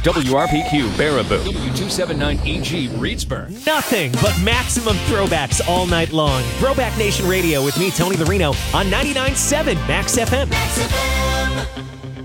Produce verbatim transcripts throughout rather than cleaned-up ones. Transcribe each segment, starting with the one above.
W R P Q Baraboo, W two seventy-nine E G Reedsburg. Nothing but maximum throwbacks all night long. Throwback Nation Radio with me, Tony Larino, on ninety-nine point seven Max F M. Max F M.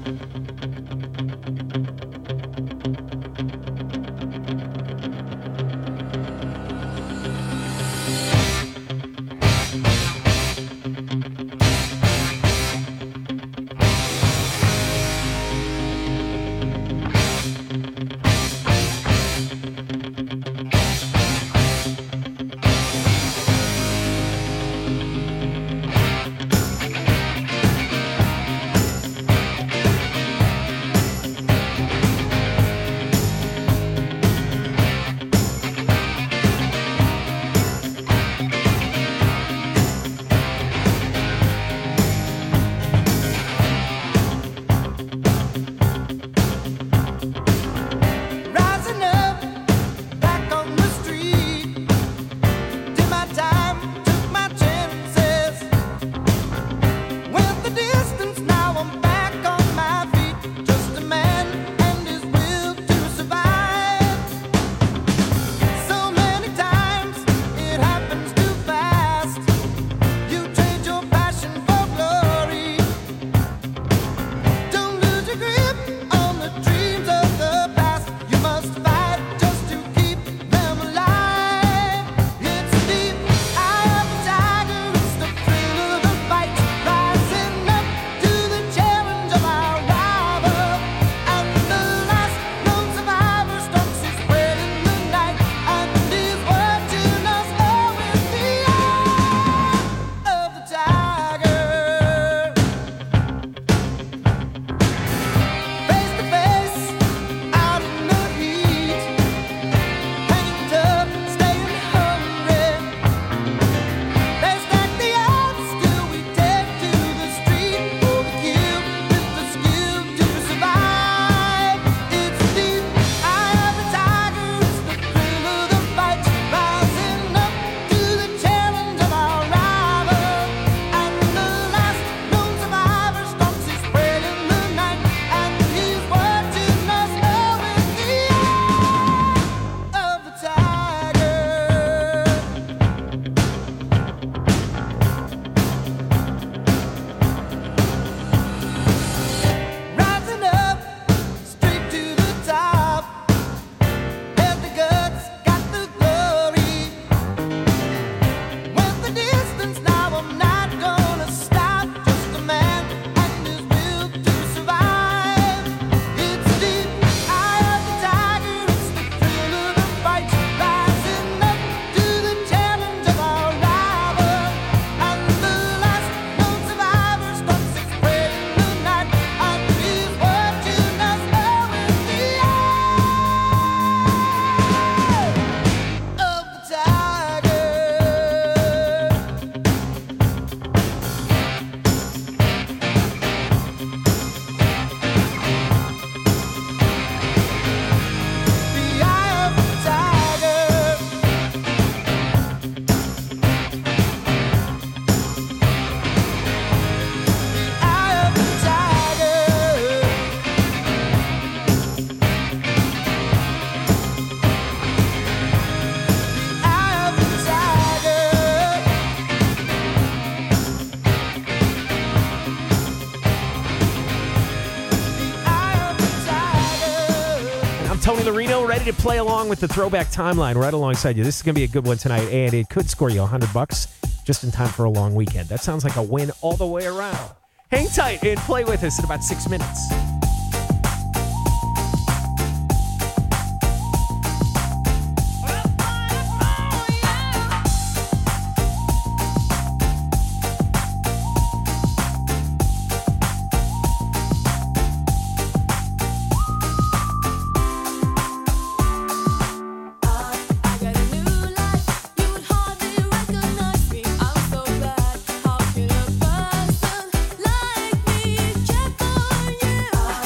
Tony Larino, ready to play along with the Throwback Timeline right alongside you. This is going to be a good one tonight, and it could score you one hundred bucks just in time for a long weekend. That sounds like a win all the way around. Hang tight and play with us in about six minutes. Like me, check for you.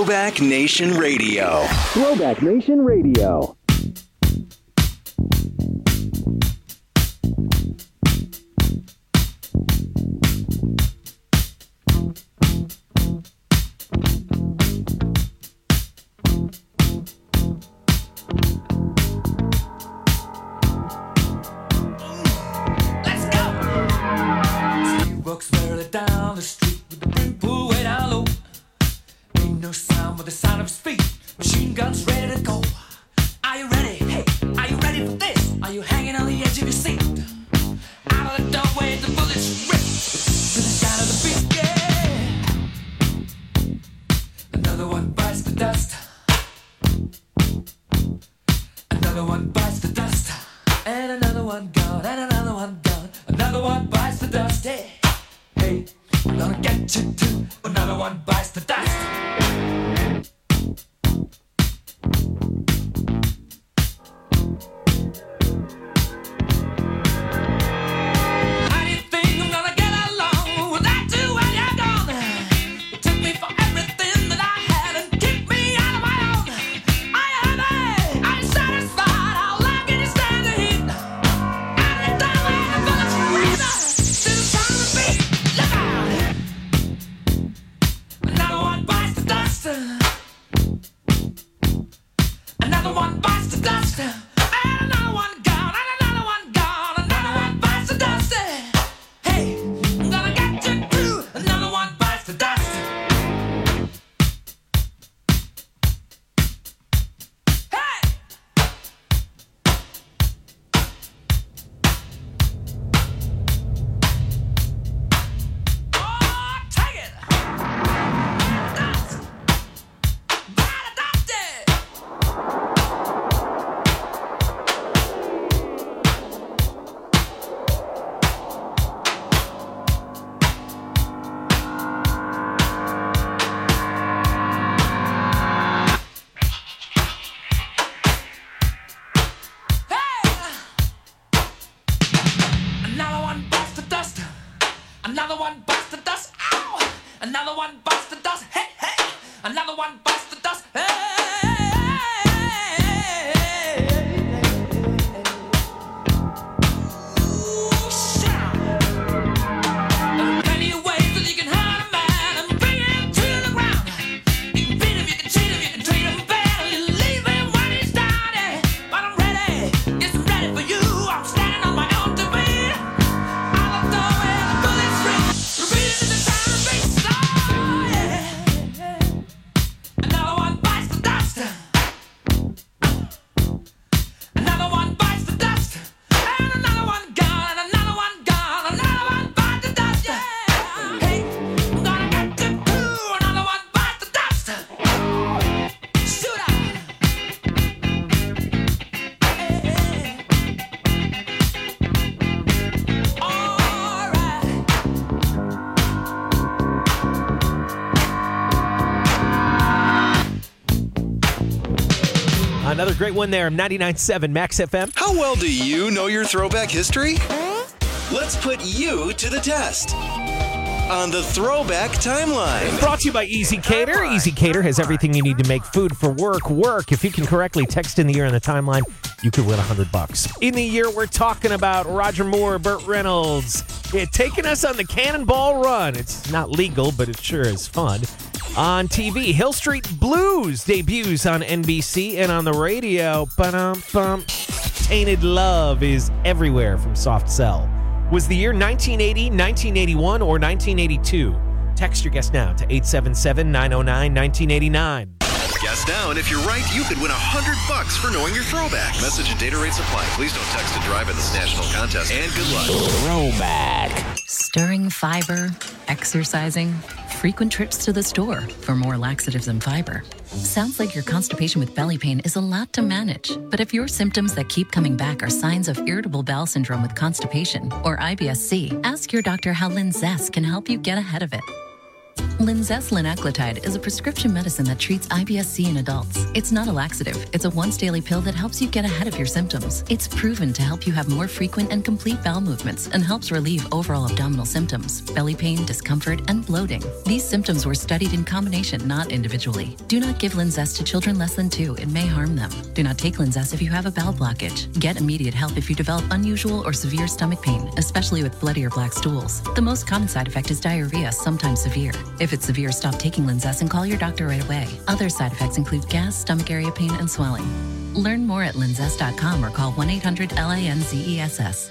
Throwback Nation Radio. Throwback Nation Radio. Another great one there, ninety-nine point seven Max F M. How well do you know your throwback history? Let's put you to the test on the Throwback Timeline. Brought to you by Easy Cater. Easy Cater has everything you need to make food for work work. If you can correctly text in the year on the timeline, you could win one hundred bucks. In the year we're talking about, Roger Moore, Burt Reynolds, yeah, taking us on the Cannonball Run. It's not legal, but it sure is fun. On T V, Hill Street Blues debuts on N B C and on the radio. Ba-dum-bum. Tainted Love is everywhere from Soft Cell. Was the year nineteen eighty, nineteen eighty-one, or nineteen eighty-two? Text your guess now to eight seven seven, nine oh nine, nineteen eighty-nine. Guess now, and if you're right, you could win one hundred bucks for knowing your throwback. Message and data rates apply. Please don't text to drive in this national contest, and good luck. Throwback. Stirring fiber, exercising, frequent trips to the store for more laxatives and fiber. Sounds like your constipation with belly pain is a lot to manage. But if your symptoms that keep coming back are signs of irritable bowel syndrome with constipation or I B S C, ask your doctor how Linzess can help you get ahead of it. Linzess linaclotide is a prescription medicine that treats I B S C in adults. It's not a laxative. It's a once-daily pill that helps you get ahead of your symptoms. It's proven to help you have more frequent and complete bowel movements and helps relieve overall abdominal symptoms, belly pain, discomfort, and bloating. These symptoms were studied in combination, not individually. Do not give Linzess to children less than two. It may harm them. Do not take Linzess if you have a bowel blockage. Get immediate help if you develop unusual or severe stomach pain, especially with bloody or black stools. The most common side effect is diarrhea, sometimes severe. If it's severe, stop taking Linzess and call your doctor right away. Other side effects include gas, stomach area pain, and swelling. Learn more at linzess dot com or call one eight hundred L I N Z E S S.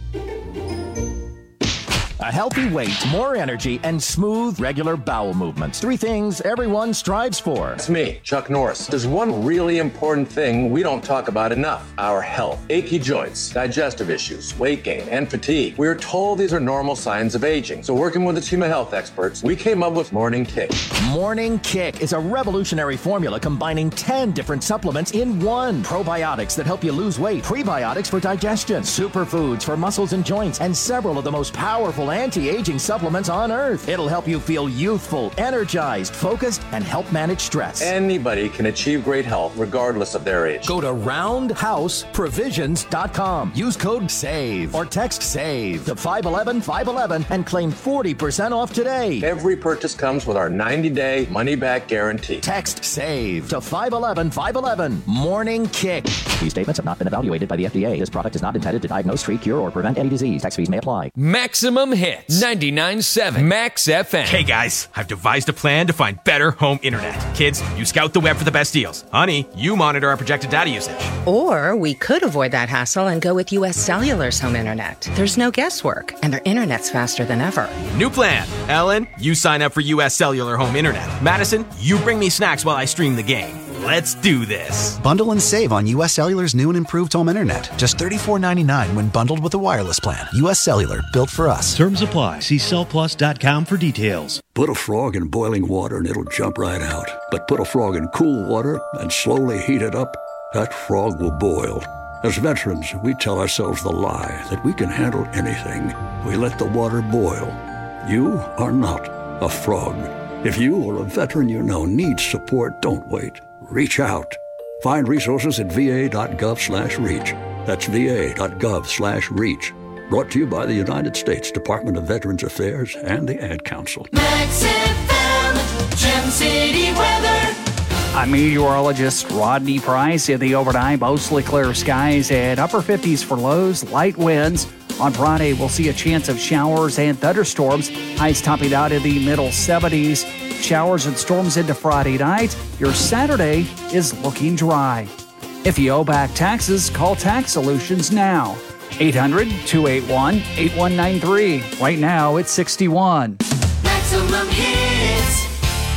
A healthy weight, more energy, and smooth, regular bowel movements. Three things everyone strives for. It's me, Chuck Norris. There's one really important thing we don't talk about enough: our health. Achy joints, digestive issues, weight gain, and fatigue. We're told these are normal signs of aging. So working with a team of health experts, we came up with Morning Kick. Morning Kick is a revolutionary formula combining ten different supplements in one. Probiotics that help you lose weight, prebiotics for digestion, superfoods for muscles and joints, and several of the most powerful anti-aging supplements on earth. It'll help you feel youthful, energized, focused, and help manage stress. Anybody can achieve great health regardless of their age. Go to roundhouse provisions dot com. Use code SAVE or text SAVE to five one one, five one one and claim forty percent off today. Every purchase comes with our ninety-day money-back guarantee. Text SAVE to five one one, five one one. Morning Kick. These statements have not been evaluated by the F D A. This product is not intended to diagnose, treat, cure, or prevent any disease. Tax fees may apply. Maximum Hits ninety-nine point seven Max F M. Hey guys, I've devised a plan to find better home internet. Kids, you scout the web for the best deals. Honey, you monitor our projected data usage. Or we could avoid that hassle and go with U S Cellular's home internet. There's no guesswork, and their internet's faster than ever. New plan. Ellen, you sign up for U S Cellular home internet. Madison, you bring me snacks while I stream the game. Let's do this. Bundle and save on U S Cellular's new and improved home internet. Just thirty-four ninety-nine when bundled with a wireless plan. U S Cellular, built for us. Terms apply. See cell plus dot com for details. Put a frog in boiling water and it'll jump right out. But put a frog in cool water and slowly heat it up, that frog will boil. As veterans, we tell ourselves the lie that we can handle anything. We let the water boil. You are not a frog. If you or a veteran you know needs support, don't wait. Reach out. Find resources at va.gov slash reach. That's va.gov slash reach. Brought to you by the United States Department of Veterans Affairs and the Ad Council. Max F M, Gem City weather. I'm meteorologist Rodney Price. In the overnight, mostly clear skies and upper fifties for lows, light winds. On Friday, we'll see a chance of showers and thunderstorms. Highs topping out in the middle seventies. Showers and storms into Friday night. Your Saturday is looking dry. If you owe back taxes, call Tax Solutions now. eight hundred, two eight one, eight one nine three. Right now, it's sixty-one. Maximum hits.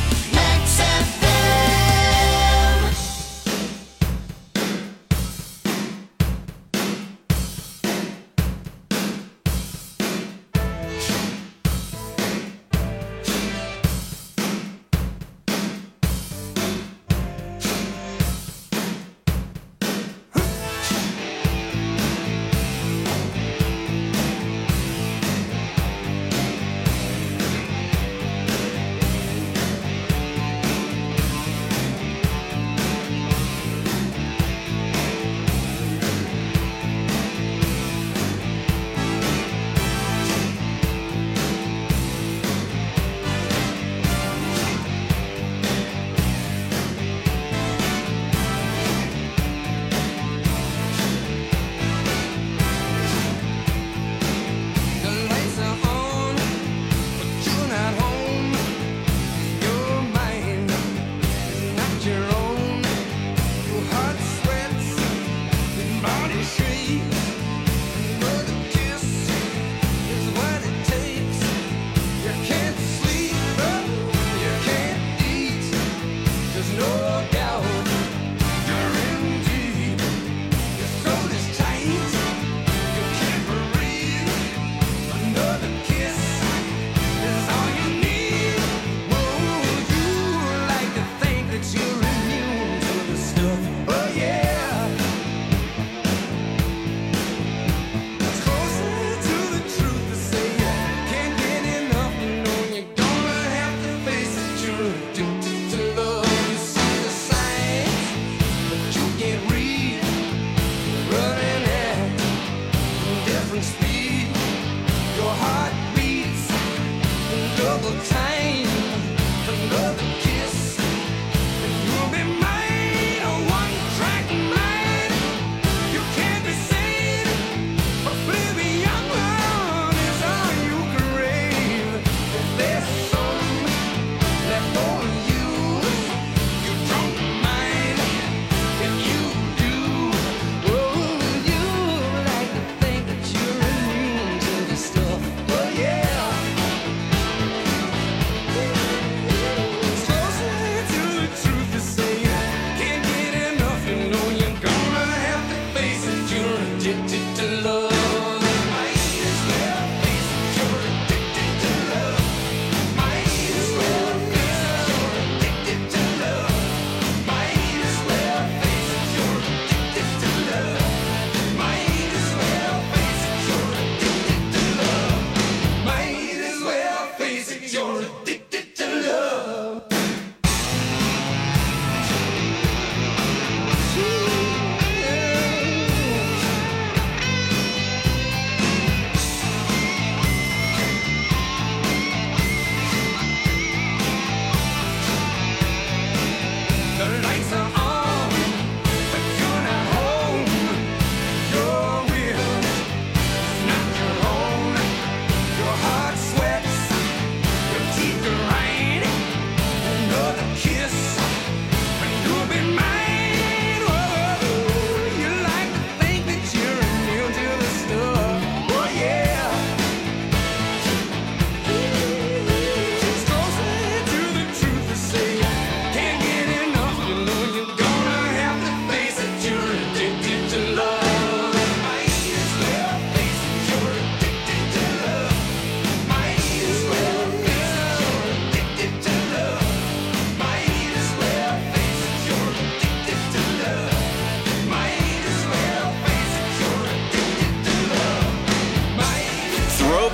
Max F M.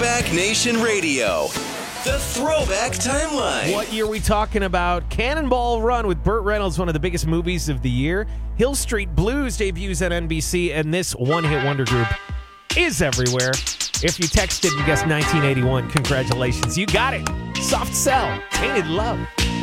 Throwback Nation Radio. The Throwback Timeline. What year are we talking about? Cannonball Run with Burt Reynolds, one of the biggest movies of the year. Hill Street Blues debuts at N B C, and this one-hit wonder group is everywhere. If you texted and guessed nineteen eighty-one, congratulations. You got it. Soft Cell, Tainted Love.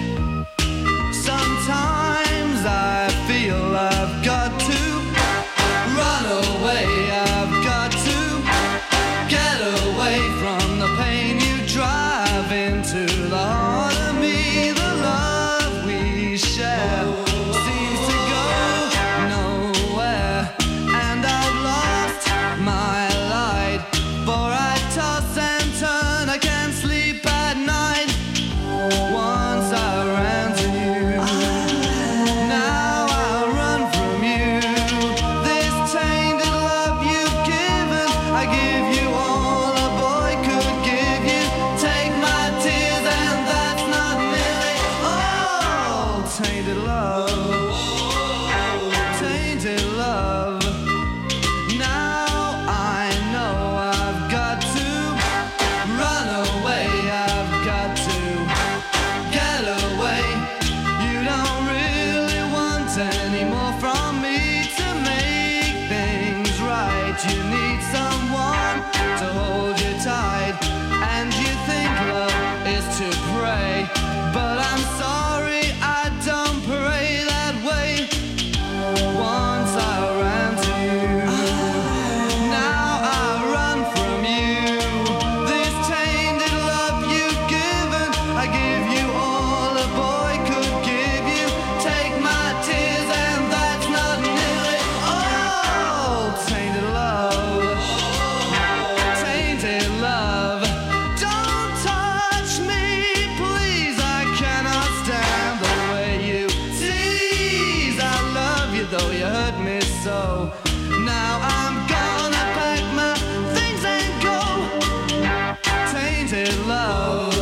Sometimes I feel I've got to run away. I've got to get away from the pain you drive into the heart of me. The love we share seems to go nowhere, and I've lost my light. For I toss and turn, I can't sleep at night. Once I ran to you, now I run from you. This tainted love you've given, I give you all a boy could give you. Take my tears and that's not nearly all. Tainted love, tainted love. Now I know I've got to run away. I've got to get away. You don't really want any more from me to make things right. You need someone to hold you tight, and you think love is to pray, but I'm sorry, I don't pray that way. Once I ran to you, now I run from you. This tainted love you've given, I give you all a boy could give you. Take my tears and that's not nearly all. Tainted love, tainted love. Don't touch me, please, I cannot stand the way you tease. I love you though you hurt me so. Now I'm gonna pack my things and go. Tainted love,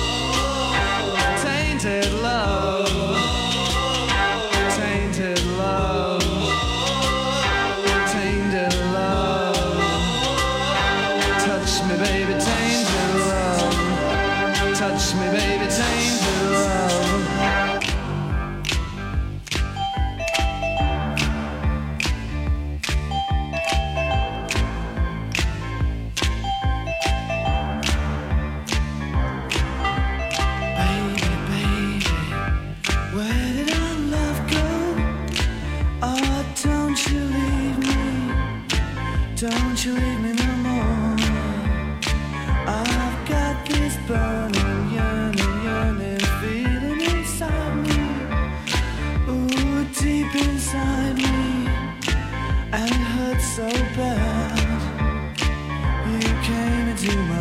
tainted love, tainted love, tainted love. Touch me, baby, tainted love. Touch me, baby, tainted love. Baby, baby, where did our love go? Oh, don't you leave me, don't you leave me no more. I've got this burning, yearning, yearning feeling inside me. Ooh, deep inside me, and it hurts so bad. You came into my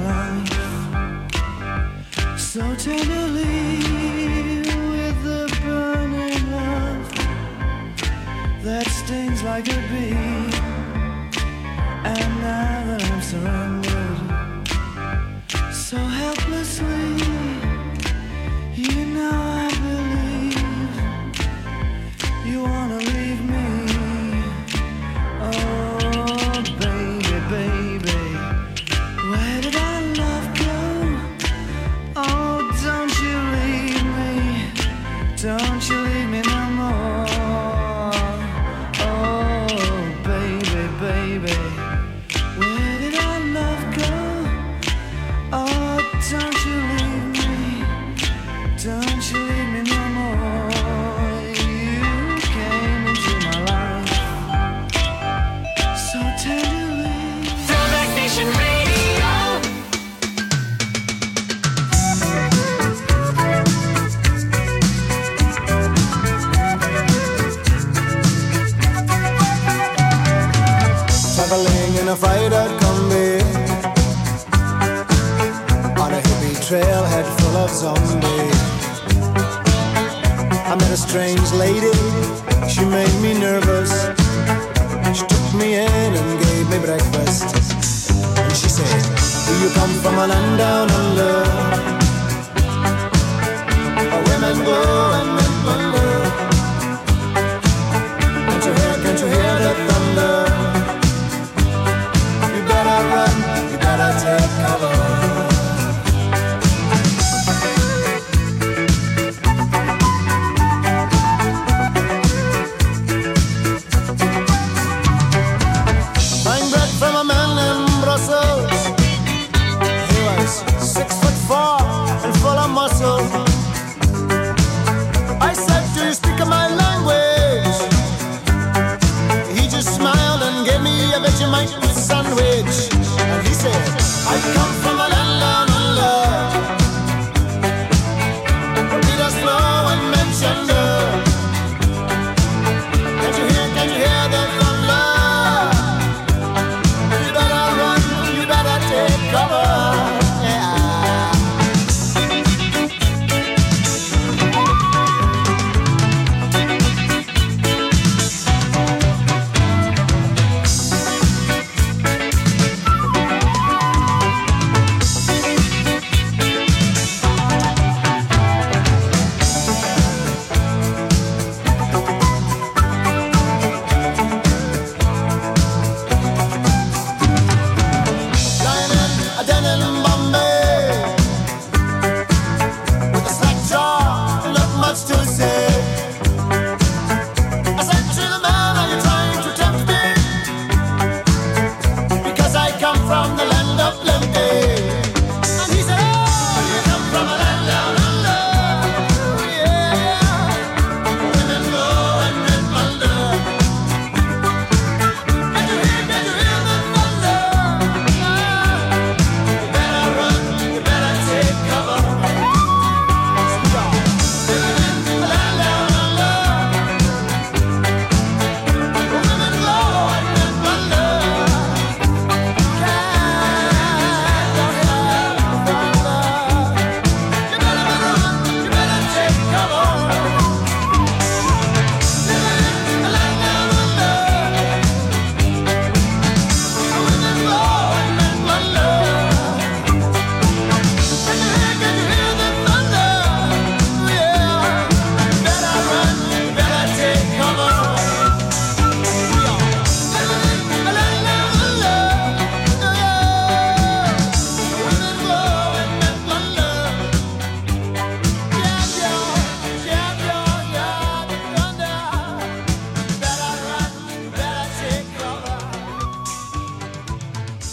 life so tenderly, with the burning love that stings like a bee. And now that I'm surrendered so helplessly, you know I believe you wanna leave me. Oh, baby, baby, where did our love go? Oh, don't you leave me, don't you leave me no more. Oh, baby, baby, where did our love go? Oh, don't you leave me, don't you leave me no more. You came into my life so tenderly. Throwback Nation Radio. Traveling in a fried-out Kombi on a hippie trailhead full of zombies. I met a strange lady, she made me nervous. She took me in and gave me breakfast. And she said, do you come from a land down under, where women go and men wonder? Can't you hear, can't you hear the thunder? You better run, you better take cover.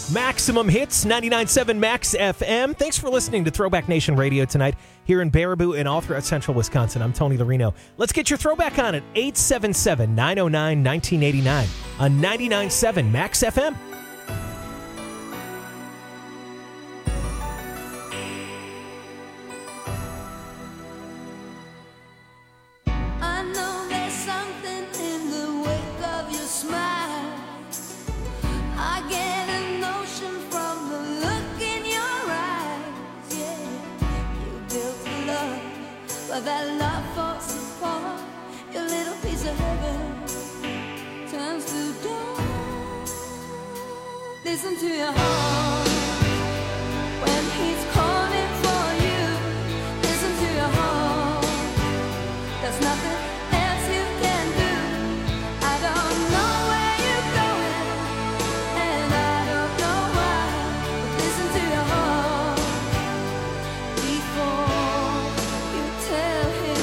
Maximum Hits, ninety-nine point seven Max F M. Thanks for listening to Throwback Nation Radio tonight here in Baraboo and all throughout central Wisconsin. I'm Tony Lorino. Let's get your throwback on at eight seven seven, nine oh nine, one nine eight nine on ninety-nine point seven Max F M. I know there's something in the wake of your smile. I get a notion from the look in your eyes. Yeah, you built a love, but that love falls apart. Your little piece of heaven turns to dawn. Listen to your heart when he's calling for you. Listen to your heart. There's nothing else you can do. I don't know where you're going, and I don't know why. But listen to your heart before you tell him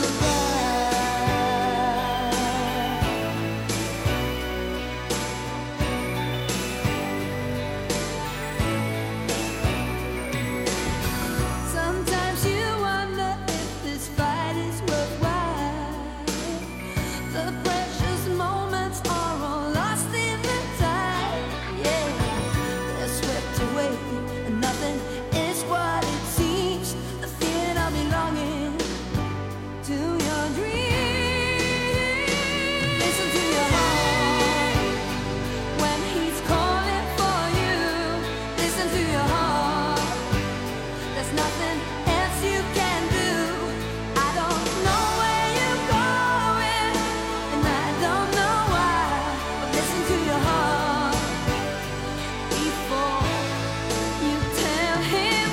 goodbye. Sometimes you wonder if this fight is worthwhile. The precious moments are all lost in the tide. Yeah, they're swept away, and nothing is what it seems. The feeling of belonging to your dreams. Listen to your heart when he's calling for you. Listen to your heart. There's nothing else you can do. I don't know where you're going, and I don't know why. But listen to your heart before you tell him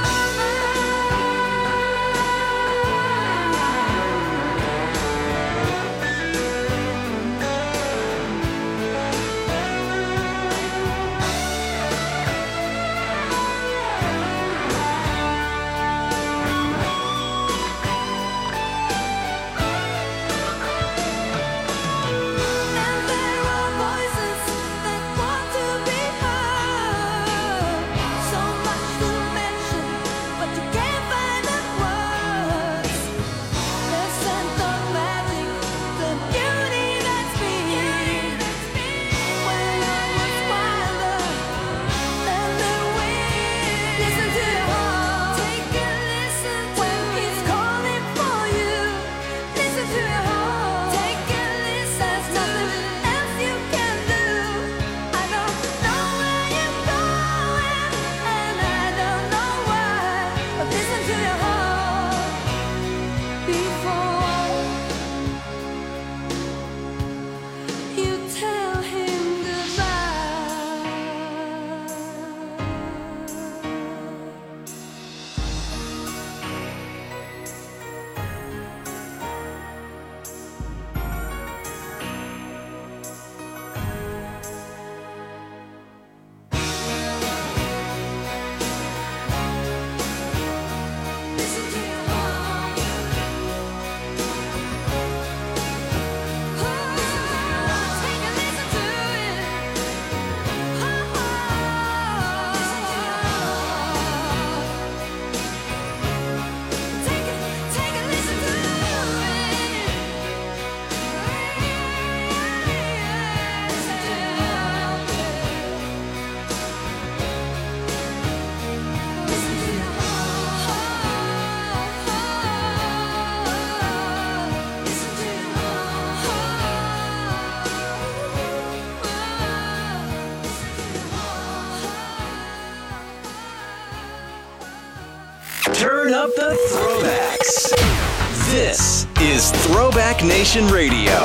And there are voices that want to be heard. So much to mention, but you can't find the words. The scent of magic, the beauty that's been. When I was wilder than the wind. Listen to your heart. Take a listen when he's calling for you. Listen to your heart. Take a listen. There's nothing else you can do. I don't know where you're going, and I don't know why. But listen to your heart before you tell him goodbye. Listen to your heart. Take a listen to it. Take a, take a listen to it. Listen to your heart. Listen to your heart. Listen to your Turn up the throwbacks. This is Throwback Nation Radio.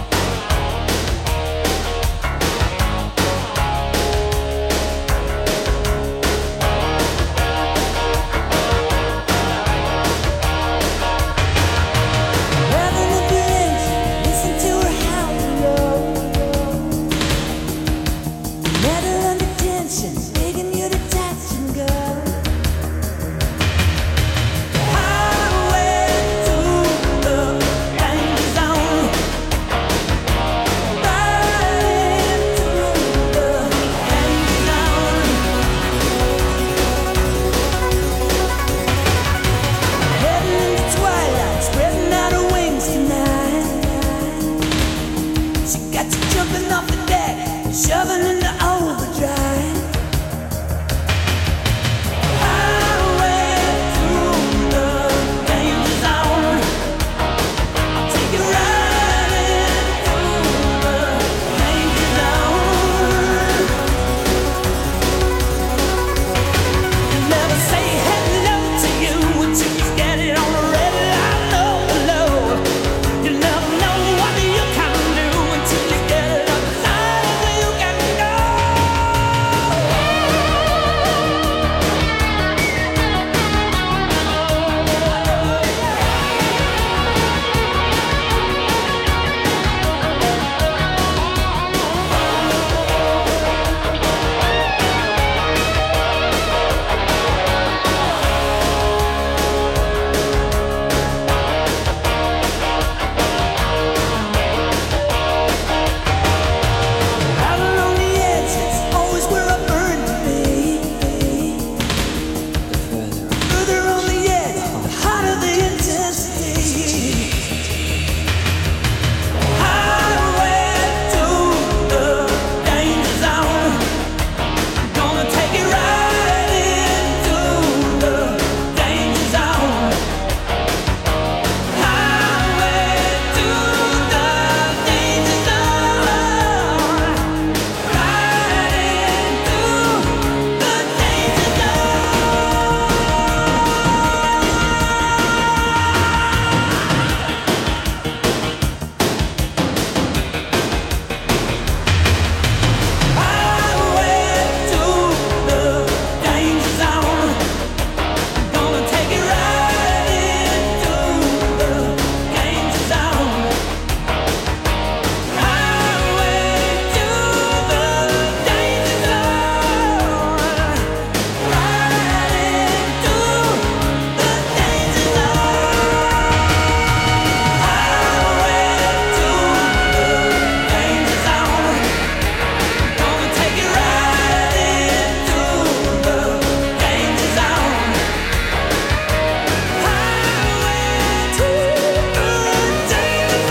Listen to her howl and roll. Metal under tension, begging you to touch and go. Highway to the danger zone. got you jumping off the deck, shoving into overdrive. Highway through the danger zone. I'll take you right into the danger zone. You never say hello to you until you get it on the red line. Oh, hello. You never know what you can do until you get it on the line. You can go. Out along the edge, it's always where I burn to be. Further on the edge, the hotter the intensity. Highway to the danger zone. I'm gonna take it right into the danger zone. Highway to the danger zone. Right into the danger Highway to the danger zone. I'm gonna take it right into the danger zone. Highway to the danger zone. Right into the danger zone. Highway to the danger zone. Gonna take it right into the danger zone. Highway to the danger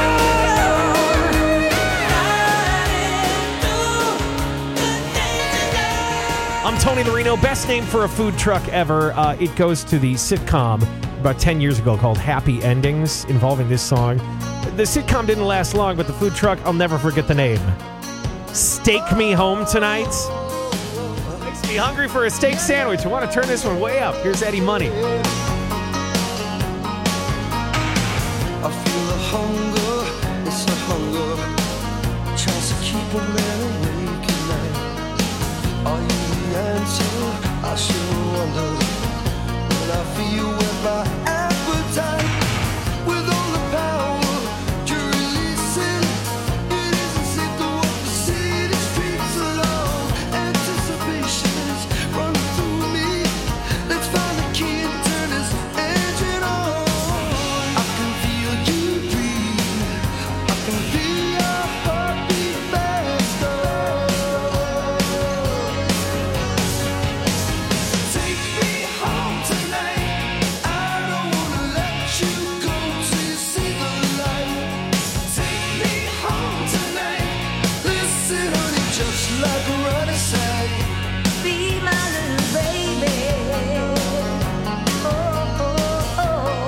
zone. I'm Tony Marino. Best name for a food truck ever. Uh, it goes to the sitcom about ten years ago called Happy Endings, involving this song. The sitcom didn't last long, but the food truck, I'll never forget the name. Steak Me Home Tonight. Makes me hungry for a steak sandwich. I want to turn this one way up. Here's Eddie Money. I feel the hunger, it's a hunger, tries to keep a man awake at night. Are you the answer? I sure wonder. When I feel with my appetite, with all the power to release it, it isn't safe to walk the city streets alone. Anticipation is running through me. Let's find the key and turn this engine on. I can feel you breathe. I can feel your heartbeat faster. Take me home tonight. I don't wanna let you go till you see the light. Take me home tonight. Listen, honey, just like a running side. Be my little baby. Oh, oh, oh.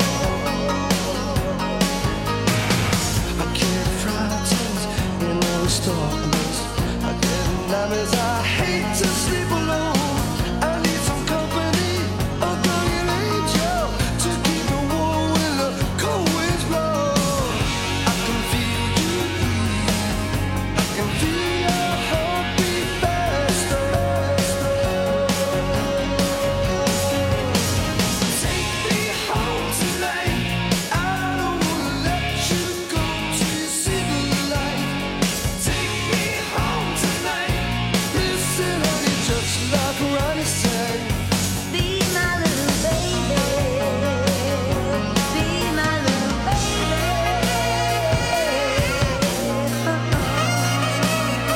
I can't fry tears in all this darkness. I get nightmares. I hate to sleep alone. I need some company, a guardian angel to keep me warm when the cold winds blow. I can feel you breathe. I can feel your heartbeat faster. Take me home tonight. I don't wanna let you go till you see the light. Take me home tonight. Listen, honey, just like Ronnie said. Be my little baby. Be my little baby.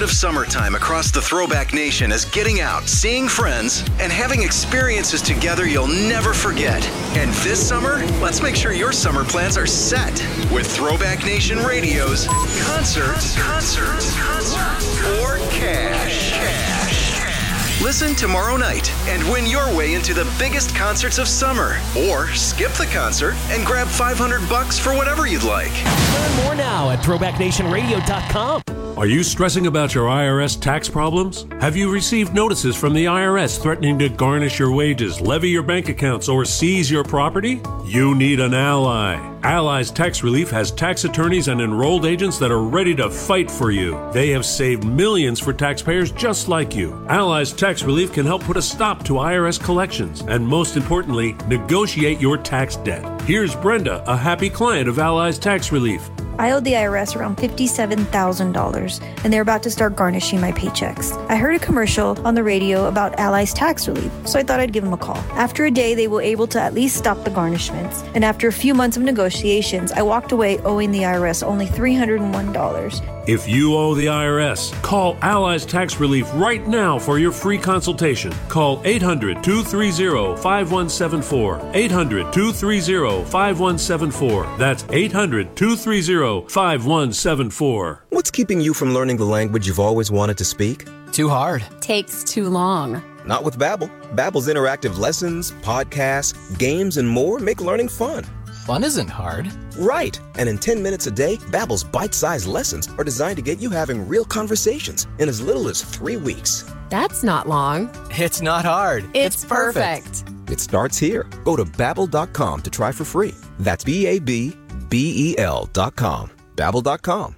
of summertime across the Throwback Nation is getting out, seeing friends, and having experiences together you'll never forget. And this summer, let's make sure your summer plans are set with Throwback Nation Radio's Concerts, Concerts, Concerts, or Cash. Cash. Listen tomorrow night and win your way into the biggest concerts of summer. Or skip the concert and grab five hundred bucks for whatever you'd like. Learn more now at throwback nation radio dot com. Are you stressing about your I R S tax problems? Have you received notices from the I R S threatening to garnish your wages, levy your bank accounts, or seize your property? You need an ally. Allies Tax Relief has tax attorneys and enrolled agents that are ready to fight for you. They have saved millions for taxpayers just like you. Allies Tax Relief can help put a stop to I R S collections and, most importantly, negotiate your tax debt. Here's Brenda, a happy client of Allies Tax Relief. I owed the I R S around fifty-seven thousand dollars, and they're about to start garnishing my paychecks. I heard a commercial on the radio about Allies Tax Relief, so I thought I'd give them a call. After a day, they were able to at least stop the garnishments, and after a few months of negotiations, I walked away owing the I R S only three hundred one dollars. If you owe the I R S, call Allies Tax Relief right now for your free consultation. Call eight hundred, two three zero, five one seven four. eight hundred, two three zero, five one seven four. That's eight hundred, two three zero, five one seven four. What's keeping you from learning the language you've always wanted to speak? Too hard. Takes too long. Not with Babbel. Babbel's interactive lessons, podcasts, games, and more make learning fun. Fun isn't hard. Right. And in ten minutes a day, Babbel's bite-sized lessons are designed to get you having real conversations in as little as three weeks. That's not long. It's not hard. It's, it's perfect. perfect. It starts here. Go to babbel dot com to try for free. That's B A B B E L dot com. babbel dot com.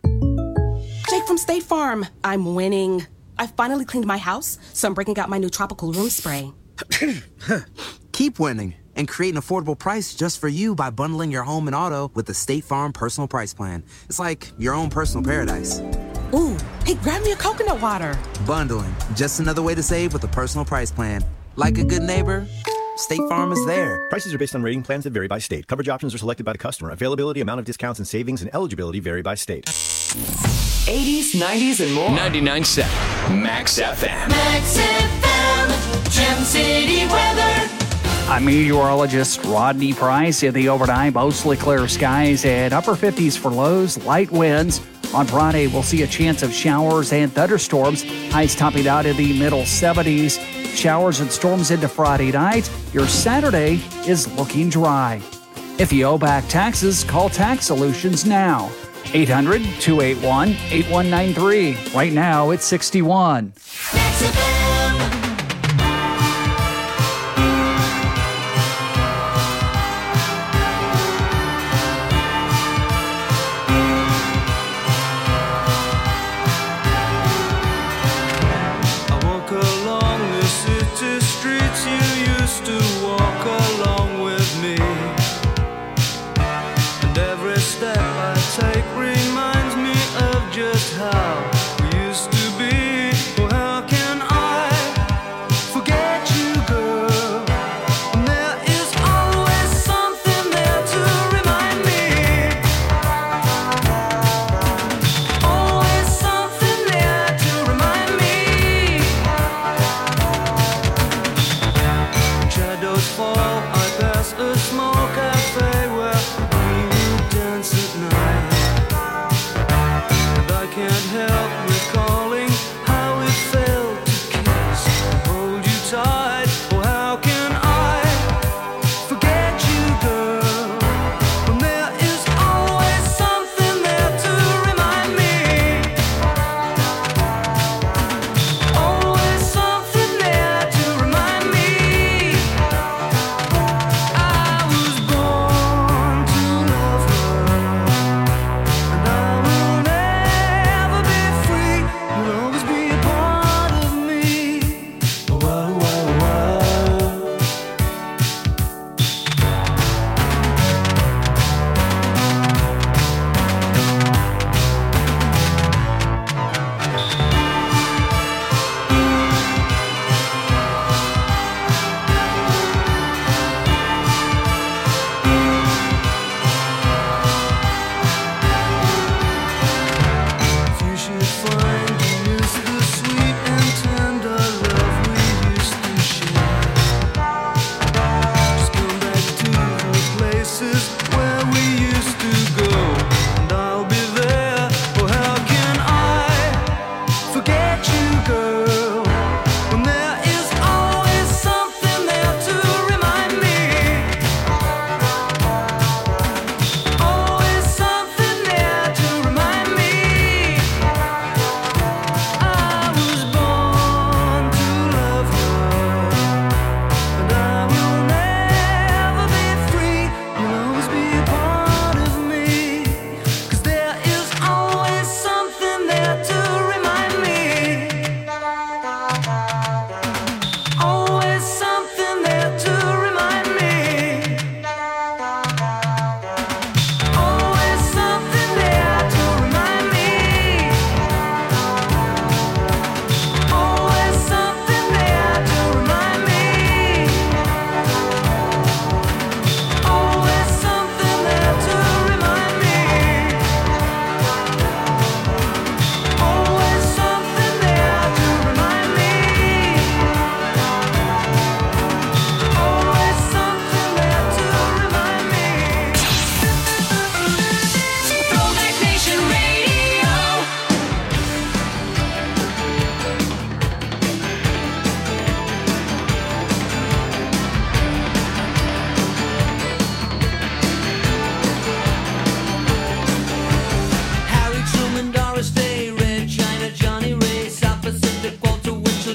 Jake from State Farm. I'm winning. I finally cleaned my house, so I'm breaking out my new tropical room spray. Keep winning and create an affordable price just for you by bundling your home and auto with the State Farm Personal Price Plan. It's like your own personal paradise. Ooh, hey, grab me a coconut water. Bundling, just another way to save with a personal price plan. Like a good neighbor, State Farm is there. Prices are based on rating plans that vary by state. Coverage options are selected by the customer. Availability, amount of discounts and savings, and eligibility vary by state. eighties, nineties, and more. ninety-nine point seven Max F M. Max F M, Gem City weather. I'm meteorologist Rodney Price. In the overnight, mostly clear skies and upper fifties for lows, light winds. On Friday, we'll see a chance of showers and thunderstorms. Highs topping out in the middle seventies. Showers and storms into Friday night. Your Saturday is looking dry. If you owe back taxes, call Tax Solutions now. eight hundred, two eight one, eight one nine three. Right now, it's sixty-one. Max F M.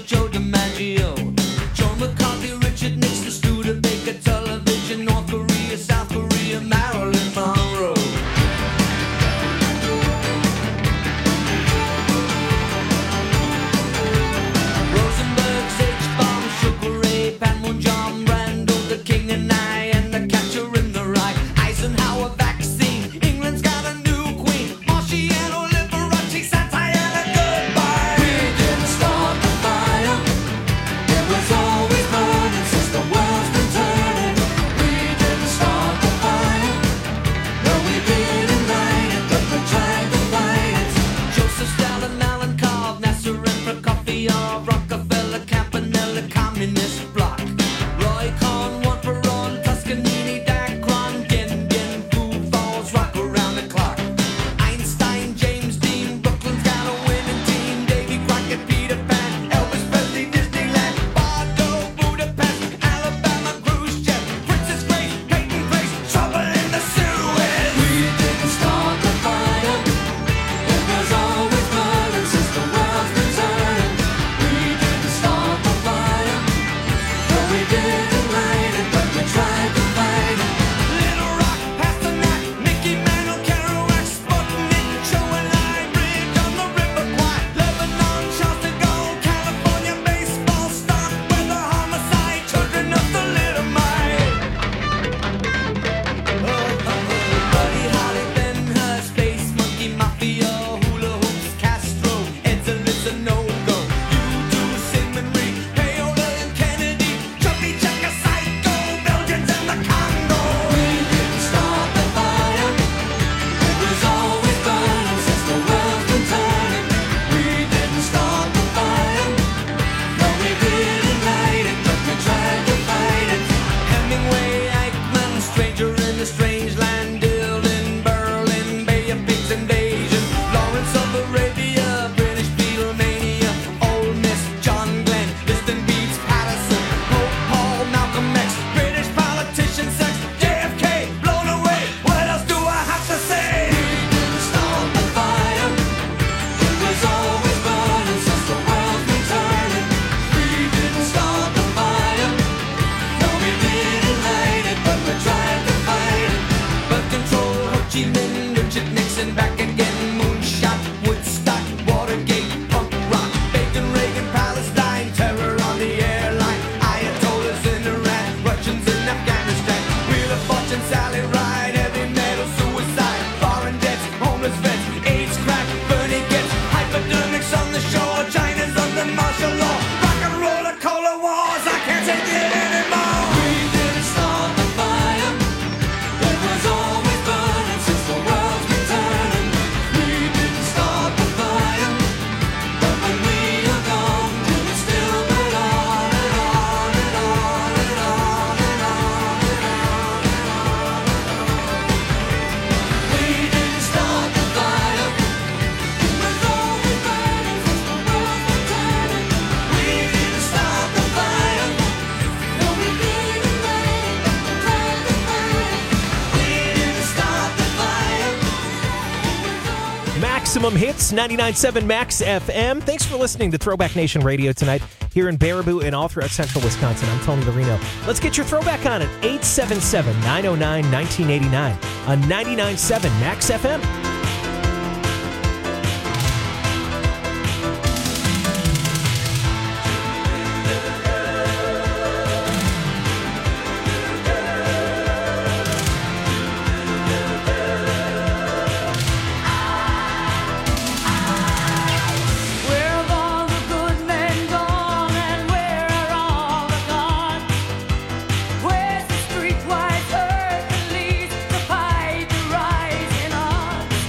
Joe DiMaggio, John McCarthy, Richard Nixon, Studebaker, television, North Korea, South Korea, Marilyn Monroe. Rosenberg's H-bomb, Sugar Ray, Panmunjom, Randall, the King and I, and the Catcher in the Rye. Eisenhower vaccine, England's got a new queen. Marciano, Liberace, Santayana, goodbye. We didn't start the fire. It was always burning since the world's been turning. We didn't start the fire. No, we didn't light it, but we tried to fight it. Joseph Stalin, Alan Cobb, Nasser and Prokofiev, Rockefeller, Campanella, Communist Bloc. Roy Cohn, one for on, Toscanini, Dacron, Gendon, Food Falls, rock around the clock. Einstein, James Dean, Brooklyn's got a winning team. Davy Crockett, Peter Pan, Elvis Presley, Disneyland, Bardo, Budapest, Alabama, Khrushchev, Princess Grace, Peyton Place, trouble in the Suez. We didn't start the fire. It was always burning since the world's been turning. We didn't start the fire. No, we didn't light it, but we tried to fight it. Little Rock, Pasternak, Mickey Mantle, Kerouac, Sputnik, Joe and I, Bridge on the River Kwai, Lebanon, Charles de Gaulle, California, baseball, stock, weather, homicide, children of the little Mike. Buddy Holly, Ben Hur, Space Monkey, Mafia, Hula Hoops, Castro, Edson, a no-go. You do Sigmund Reed, Paola and Kennedy, Chubby Checker, Psycho, Belgians and the Congo. We didn't start the fire. It was always burning since the world's been turning. We didn't start the fire. No, we didn't light it, but we tried to fight it. Hemingway, Eichmann, Stranger in the Strange Land, Dylan, Berlin, Bay of Pigs Invasion, Lawrence of Arabia, British Beatlemania, Ole Miss, John Glenn, Liston Beats, Patterson, Pope Paul, Malcolm X, British politician, sex, J F K, blown away. What else do I have to say? We didn't start the fire. It was always burning since the world's been turning. We didn't start the fire. No, we didn't light it, but we tried to fight it. Birth control, Ho Chi Minh, Richard Nixon, back again, moonshot, Woodstock, Watergate, punk rock, Bacon, Reagan, Palestine, terror on the airline, Ayatollahs in Iran, Russians in Afghanistan, Wheel of Fortune, Sally Ride, heavy metal, suicide, foreign debts, homeless vets, AIDS, crack, Bernie gets, hypodermics on the shore, China's under martial law, rock and roll, cola wars, I can't take it anymore. We didn't start the fire. It was always burning since the world's been turning. We didn't start the fire, but when we are gone, it will still burn on and on and on and on and on and on and on. We didn't start the fire. It was always burning since the world's been turning. We didn't start the fire. No, we didn't light it, but we tried to fight it. We didn't start the fire. Maximum Hits, ninety-nine point seven Max F M. Thanks for listening to Throwback Nation Radio tonight here in Baraboo and all throughout central Wisconsin. I'm Tony Marino. Let's get your throwback on at eight seven seven, nine oh nine, one nine eight nine on ninety-nine point seven Max F M. Where have all the good men gone, and where are all the gone? Where's the streetwise herd that leads the fight, the rising odds?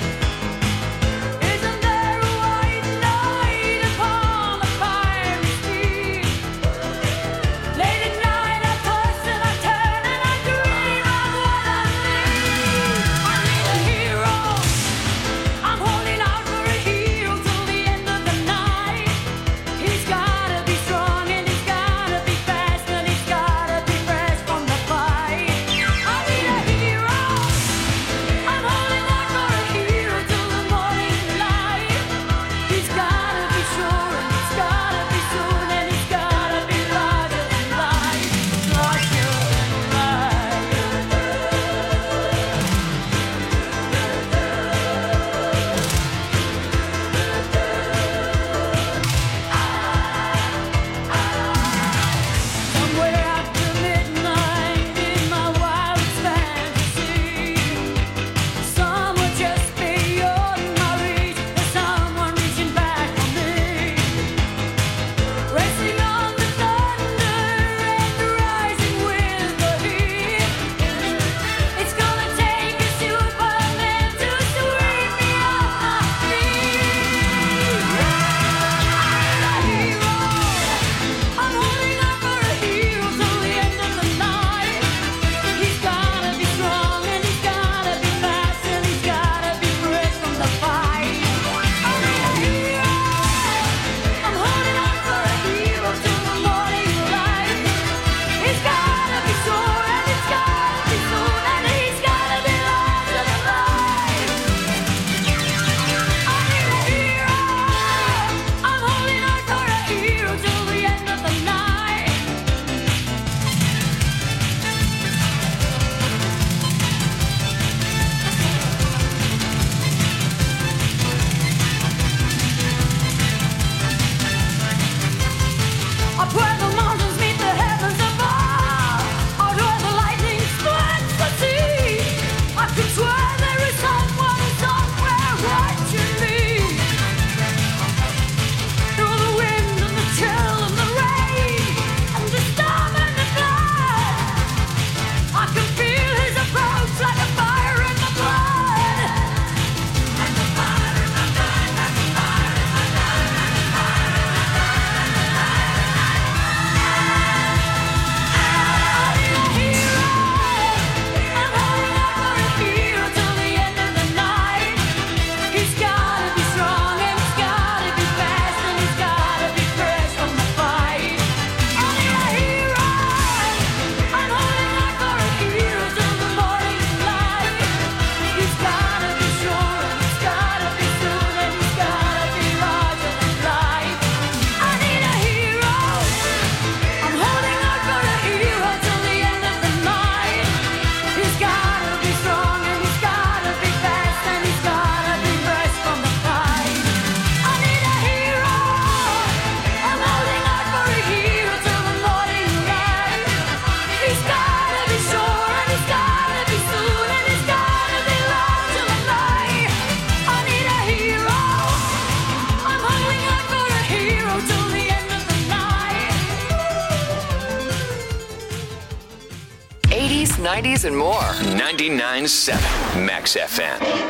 eighties, nineties, and more. ninety-nine point seven Max F M.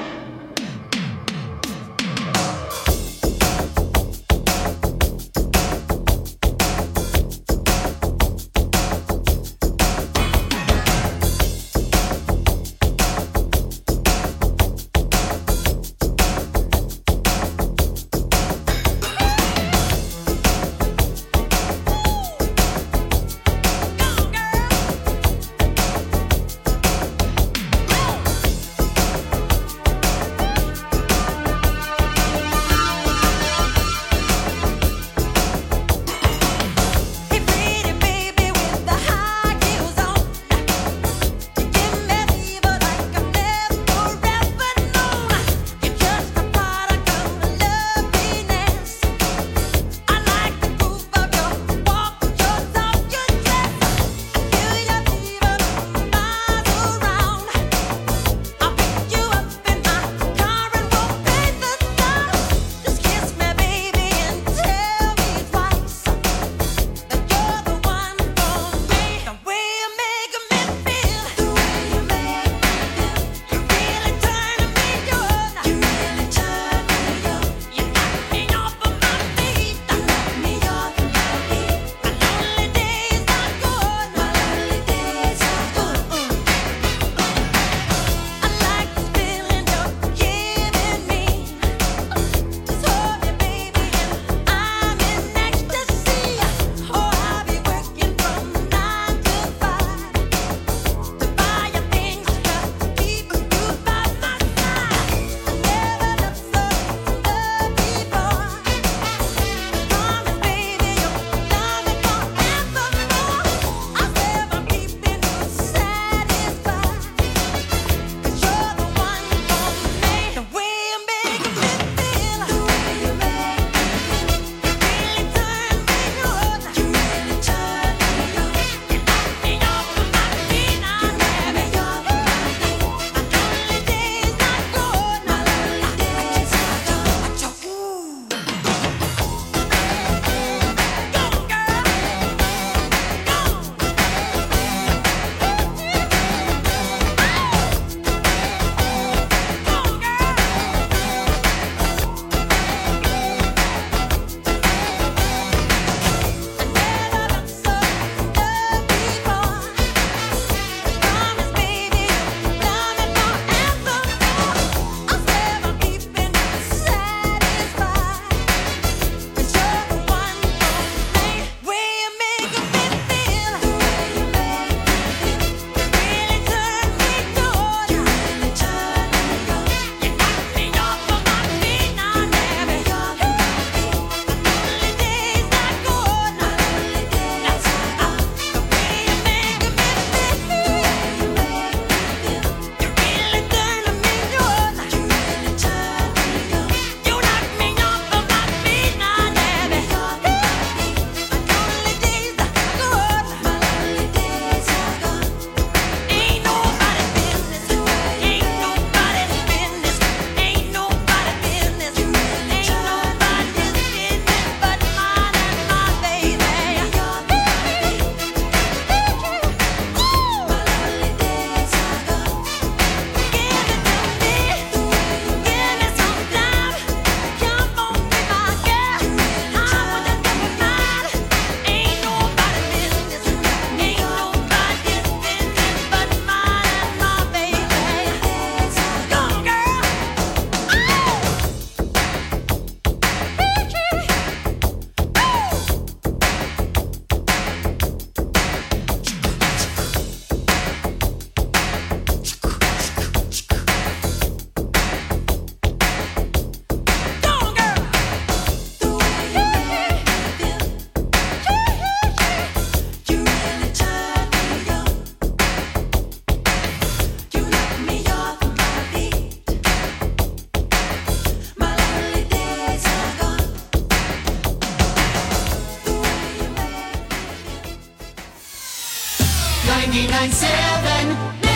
ninety-nine point seven